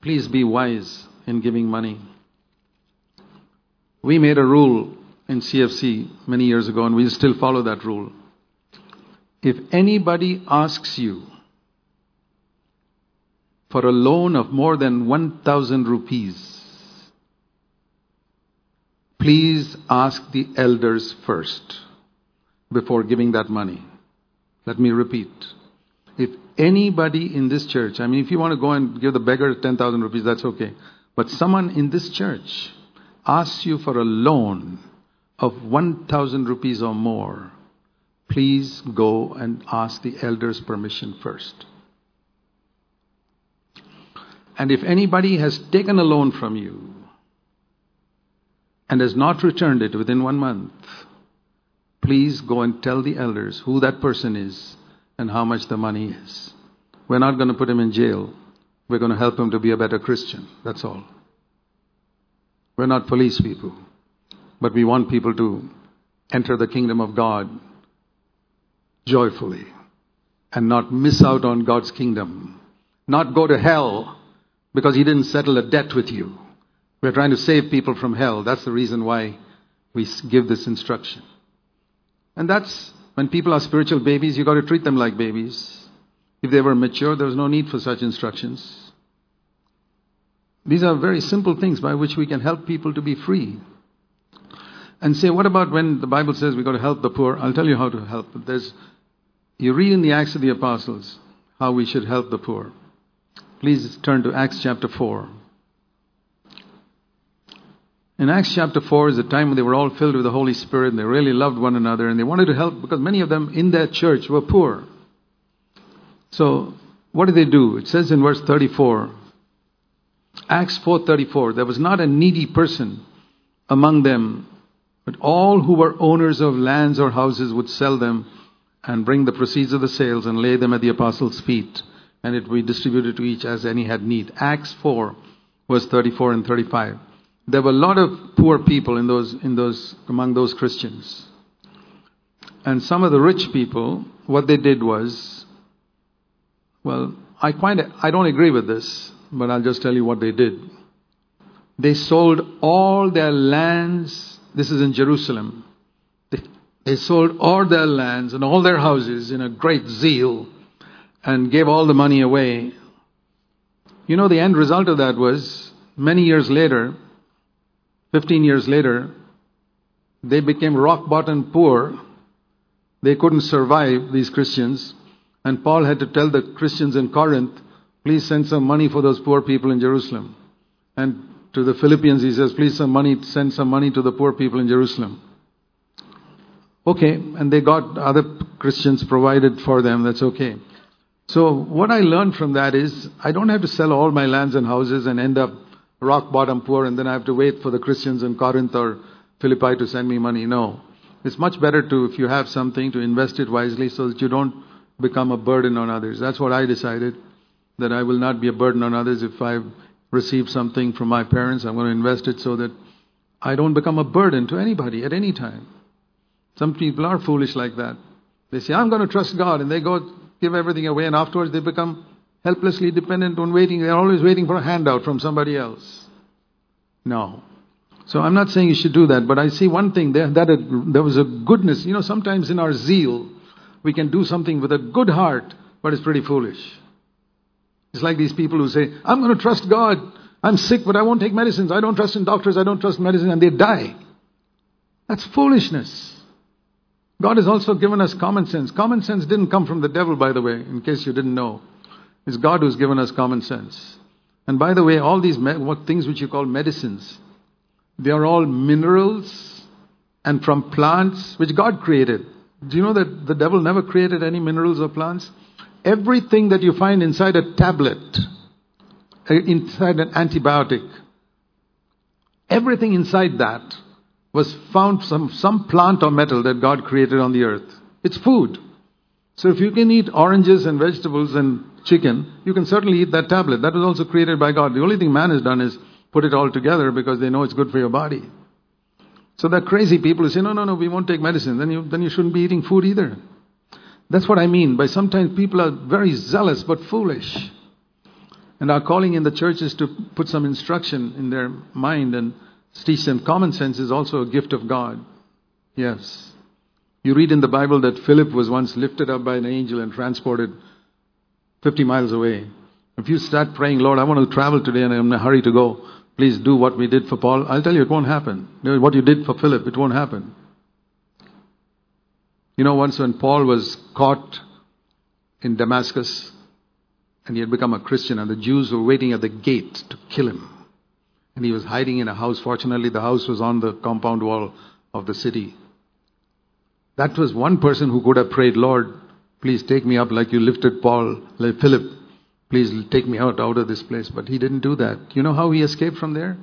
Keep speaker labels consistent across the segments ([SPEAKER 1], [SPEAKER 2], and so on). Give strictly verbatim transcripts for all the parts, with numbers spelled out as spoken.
[SPEAKER 1] Please be wise in giving money. We made a rule in C F C many years ago, and we still follow that rule. If anybody asks you for a loan of more than one thousand rupees, please ask the elders first before giving that money. Let me repeat. If anybody in this church, I mean, if you want to go and give the beggar ten thousand rupees, that's okay. But someone in this church asks you for a loan of one thousand rupees or more, please go and ask the elders' permission first. And if anybody has taken a loan from you and has not returned it within one month, please go and tell the elders who that person is and how much the money is. We're not going to put him in jail. We're going to help him to be a better Christian. That's all. We're not police people. But we want people to enter the kingdom of God joyfully and not miss out on God's kingdom. Not go to hell because he didn't settle a debt with you. We're trying to save people from hell. That's the reason why we give this instruction. And that's when people are spiritual babies, you've got to treat them like babies. If they were mature, there was no need for such instructions. These are very simple things by which we can help people to be free. And say, what about when the Bible says we've got to help the poor? I'll tell you how to help. There's, you read in the Acts of the Apostles how we should help the poor. Please turn to Acts chapter four. In Acts chapter four is a time when they were all filled with the Holy Spirit and they really loved one another and they wanted to help because many of them in their church were poor. So what did they do? It says in verse thirty-four, Acts four thirty-four, there was not a needy person among them, but all who were owners of lands or houses would sell them and bring the proceeds of the sales and lay them at the apostles' feet, and it would be distributed to each as any had need. Acts four, verse thirty-four and thirty-five. There were a lot of poor people in those, in those, among those Christians. And some of the rich people, what they did was, well, I quite, I don't agree with this, but I'll just tell you what they did. They sold all their lands. This is in Jerusalem. They, they sold all their lands and all their houses in a great zeal and gave all the money away. You know, the end result of that was, many years later, fifteen years later, they became rock bottom poor. They couldn't survive, these Christians. And Paul had to tell the Christians in Corinth, please send some money for those poor people in Jerusalem. And to the Philippians, he says, please some money, send some money to the poor people in Jerusalem. Okay, and they got other Christians provided for them, that's okay. So what I learned from that is, I don't have to sell all my lands and houses and end up rock bottom poor and then I have to wait for the Christians in Corinth or Philippi to send me money. No. It's much better to, if you have something, to invest it wisely so that you don't become a burden on others. That's what I decided, that I will not be a burden on others. If I've received something from my parents, I'm going to invest it so that I don't become a burden to anybody at any time. Some people are foolish like that. They say, I'm going to trust God, and they go give everything away, and afterwards they become helplessly dependent on waiting. They're always waiting for a handout from somebody else. No. So I'm not saying you should do that, but I see one thing there, that it, there was a goodness. You know, sometimes in our zeal, we can do something with a good heart, but it's pretty foolish. It's like these people who say, I'm going to trust God. I'm sick, but I won't take medicines. I don't trust in doctors. I don't trust medicine, and they die. That's foolishness. God has also given us common sense. Common sense didn't come from the devil, by the way, in case you didn't know. It's God who's given us common sense. And by the way, all these me- what things which you call medicines, they are all minerals and from plants which God created. Do you know that the devil never created any minerals or plants? Everything that you find inside a tablet, inside an antibiotic, everything inside that was found from some plant or metal that God created on the earth. It's food. So if you can eat oranges and vegetables and chicken, you can certainly eat that tablet. That was also created by God. The only thing man has done is put it all together because they know it's good for your body. So there are crazy people who say, no, no, no, we won't take medicine. Then you, then you shouldn't be eating food either. That's what I mean by sometimes people are very zealous but foolish. And our calling in the church is to put some instruction in their mind and teach them. Common sense is also a gift of God. Yes. You read in the Bible that Philip was once lifted up by an angel and transported fifty miles away. If you start praying, Lord, I want to travel today and I'm in a hurry to go. Please do what we did for Paul. I'll tell you, it won't happen. What you did for Philip, it won't happen. You know, once when Paul was caught in Damascus and he had become a Christian and the Jews were waiting at the gate to kill him. And he was hiding in a house. Fortunately, the house was on the compound wall of the city. That was one person who could have prayed, Lord, please take me up like you lifted Paul, like Philip. Please take me out, out of this place. But he didn't do that. You know how he escaped from there?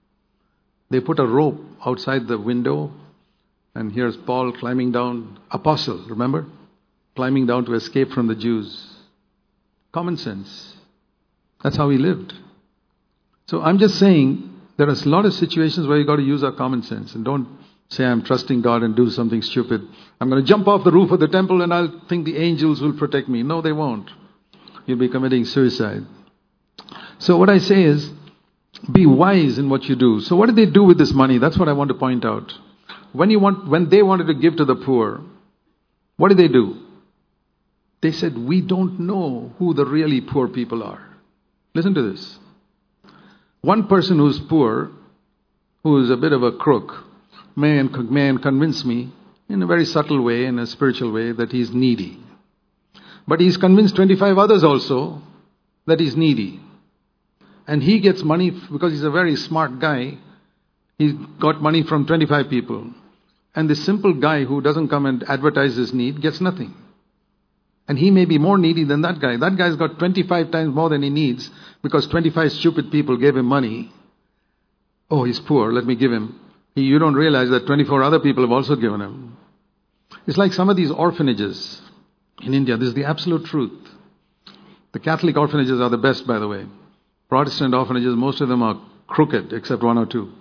[SPEAKER 1] They put a rope outside the window. And here's Paul climbing down. Apostle, remember? Climbing down to escape from the Jews. Common sense. That's how he lived. So I'm just saying, there are a lot of situations where you got to use our common sense. And don't say, I'm trusting God and do something stupid. I'm going to jump off the roof of the temple and I'll think the angels will protect me. No, they won't. You'll be committing suicide. So what I say is, be wise in what you do. So what did they do with this money? That's what I want to point out. When you want, when they wanted to give to the poor, what did they do? They said, we don't know who the really poor people are. Listen to this. One person who's poor, who is a bit of a crook, may, may convince me in a very subtle way, in a spiritual way, that he's needy. But he's convinced twenty-five others also that he's needy. And he gets money because he's a very smart guy. He got money from twenty-five people. And the simple guy who doesn't come and advertise his need gets nothing. And he may be more needy than that guy. That guy's got twenty-five times more than he needs because twenty-five stupid people gave him money. Oh, he's poor, let me give him. He, you don't realize that twenty-four other people have also given him. It's like some of these orphanages in India. This is the absolute truth. The Catholic orphanages are the best, by the way. Protestant orphanages, most of them are crooked, except one or two.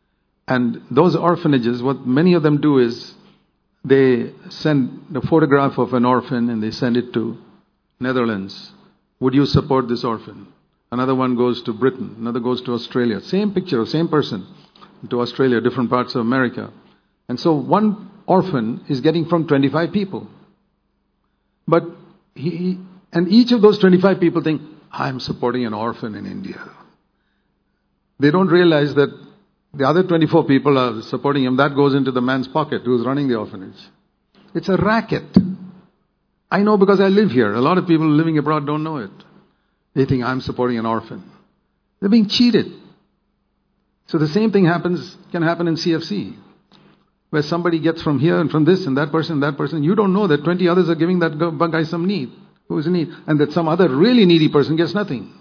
[SPEAKER 1] And those orphanages, what many of them do is, they send the photograph of an orphan and they send it to Netherlands. Would you support this orphan? Another one goes to Britain. Another goes to Australia. Same picture, same person. To Australia, different parts of America. And so one orphan is getting from twenty-five people. But he, and each of those twenty-five people think, I'm supporting an orphan in India. They don't realize that the other twenty-four people are supporting him. That goes into the man's pocket who's running the orphanage. It's a racket. I know because I live here. A lot of people living abroad don't know it. They think I'm supporting an orphan. They're being cheated. So the same thing happens, can happen in C F C. Where somebody gets from here and from this and that person and that person. You don't know that twenty others are giving that guy some need. Who is in need. And that some other really needy person gets nothing.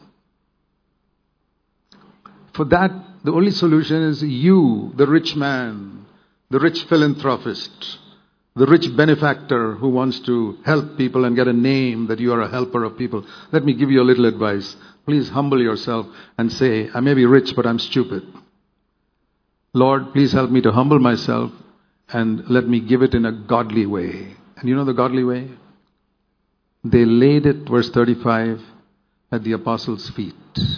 [SPEAKER 1] For that, the only solution is you, the rich man, the rich philanthropist, the rich benefactor who wants to help people and get a name that you are a helper of people. Let me give you a little advice. Please humble yourself and say, I may be rich, but I'm stupid. Lord, please help me to humble myself and let me give it in a godly way. And you know the godly way? They laid it, verse thirty-five, at the apostles' feet.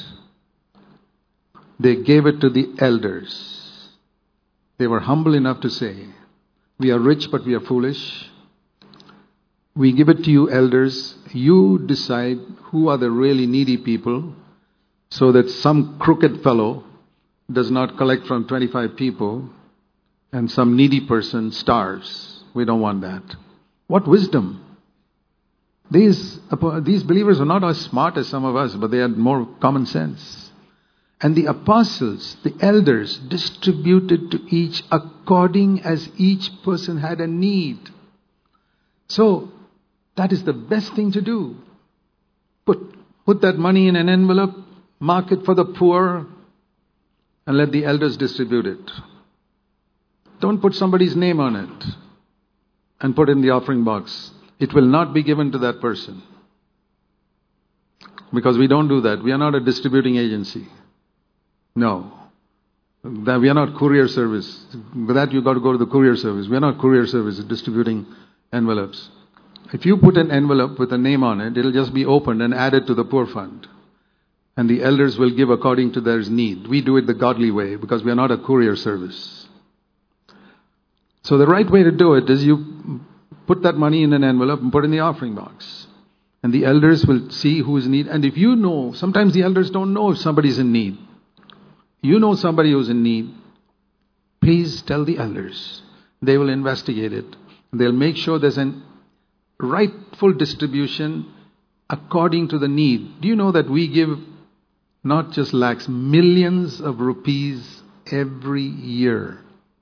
[SPEAKER 1] They gave it to the elders. They were humble enough to say, we are rich, but we are foolish. We give it to you, elders. You decide who are the really needy people so that some crooked fellow does not collect from twenty-five people and some needy person starves. We don't want that. What wisdom! These, these believers are not as smart as some of us, but they had more common sense. And the apostles, the elders, distributed to each according as each person had a need. So, that is the best thing to do. Put, put that money in an envelope, mark it for the poor, and let the elders distribute it. Don't put somebody's name on it and put it in the offering box. It will not be given to that person. Because we don't do that. We are not a distributing agency. No. That we are not courier service. For that you got to go to the courier service. We are not courier service distributing envelopes. If you put an envelope with a name on it, it'll just be opened and added to the poor fund. and the elders will give according to their need. We do it the godly way because we are not a courier service. So the right way to do it is you put that money in an envelope and put it in the offering box. And the elders will see who is in need. And if you know, sometimes the elders don't know if somebody's in need. You know somebody who's in need. Please tell the elders. They will investigate it. They'll make sure there's a rightful distribution according to the need. Do you know that we give not just lakhs, millions of rupees every year?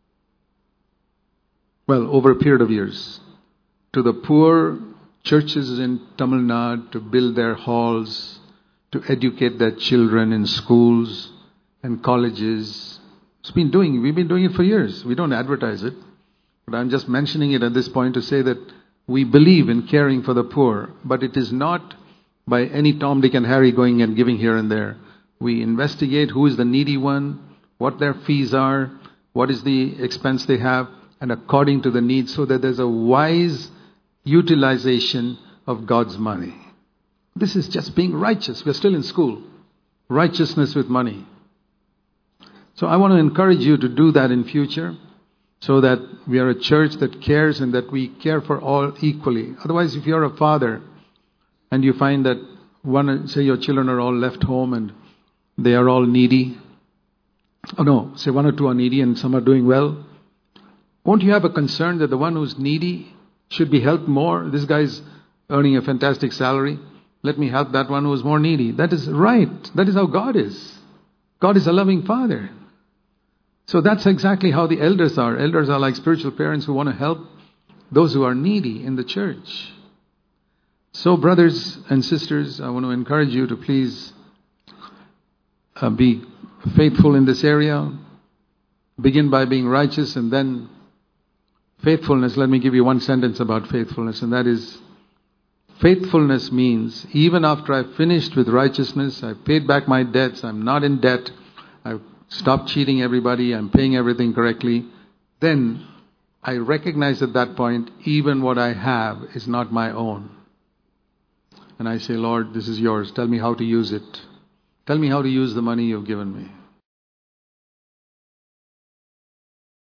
[SPEAKER 1] Well, over a period of years. To the poor churches in Tamil Nadu to build their halls, to educate their children in schools and colleges. It's been doing, we've been doing it for years. We don't advertise it. But I'm just mentioning it at this point to say that we believe in caring for the poor. But it is not by any Tom, Dick and Harry going and giving here and there. We investigate who is the needy one, what their fees are, what is the expense they have, and according to the needs, so that there's a wise utilization of God's money. This is just being righteous. We're still in school. Righteousness with money. So I want to encourage you to do that in future, so that we are a church that cares and that we care for all equally. Otherwise, if you're a father and you find that one, say your children are all left home and they are all needy. Oh no, say one or two are needy and some are doing well. Won't you have a concern that the one who's needy should be helped more? This guy's earning a fantastic salary. Let me help that one who is more needy. That is right. That is how God is. God is a loving Father. So that's exactly how the elders are. Elders are like spiritual parents who want to help those who are needy in the church. So brothers and sisters, I want to encourage you to please uh, be faithful in this area. Begin by being righteous, and then faithfulness. Let me give you one sentence about faithfulness, and that is, faithfulness means even after I've finished with righteousness, I've paid back my debts, I'm not in debt, I've stopped cheating everybody, I'm paying everything correctly, then I recognize at that point, even what I have is not my own. And I say, Lord, this is yours. Tell me how to use it. Tell me how to use the money you've given me.